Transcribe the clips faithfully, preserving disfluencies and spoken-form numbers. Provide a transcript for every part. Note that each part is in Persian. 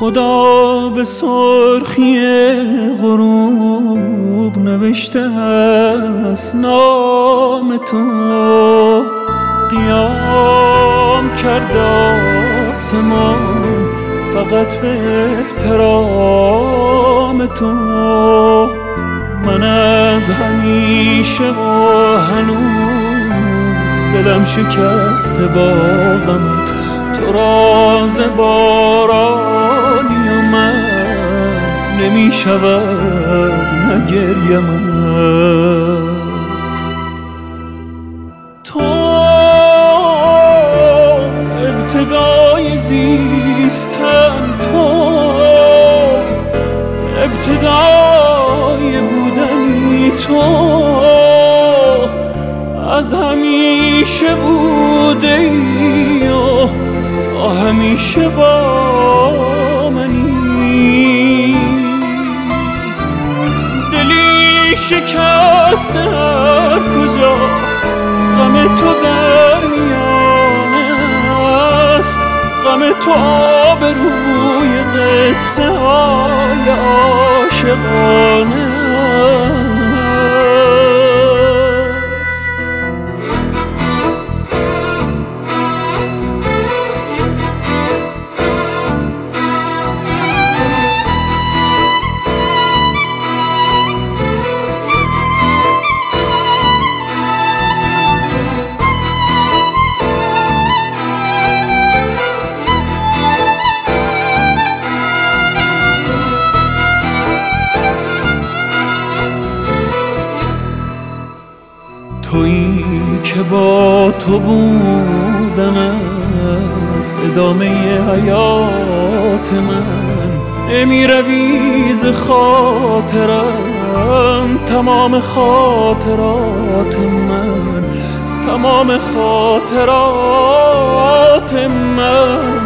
خدا به سرخی غروب نوشته است نام تو، قیام کرده آسمان فقط به احترام تو. من از همیشه و هنوز دلم شکسته با غمت، تو راز بارانی و من نمی شود نگریمت. تو ابتدای زیستن، تو ابتدای بودنی، تو از همیشه بوده ای و تا همیشه با منی. دلی شکسته هر کجا غم تو در میانه است، غم تو آبروی قصه های عاشقانه است. تویی که با تو بودن است ادامه حیات من، نمی روی ز خاطرم تمام خاطرات من، تمام خاطرات من.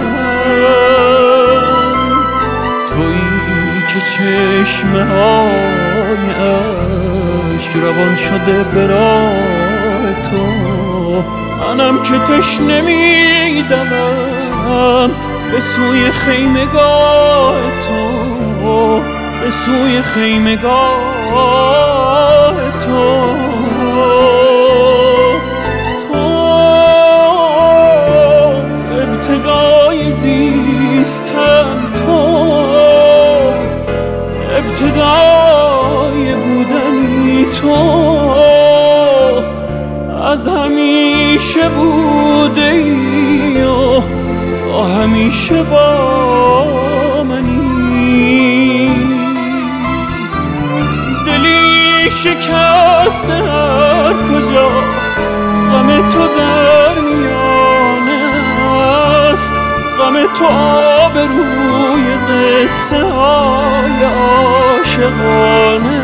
تویی که چشمه های اشک روان شده برای تو، منم که تشنه میدوم به سوی خیمگاه تو، به سوی خیمگاه تو. تو ابتدای زیستن، تو ابتدای بودنی، تو از همیشه بوده ای و تا همیشه با منی. دلی شکسته هر کجا غم تو در میانه است، غم تو آبروی قصه های عاشقانه.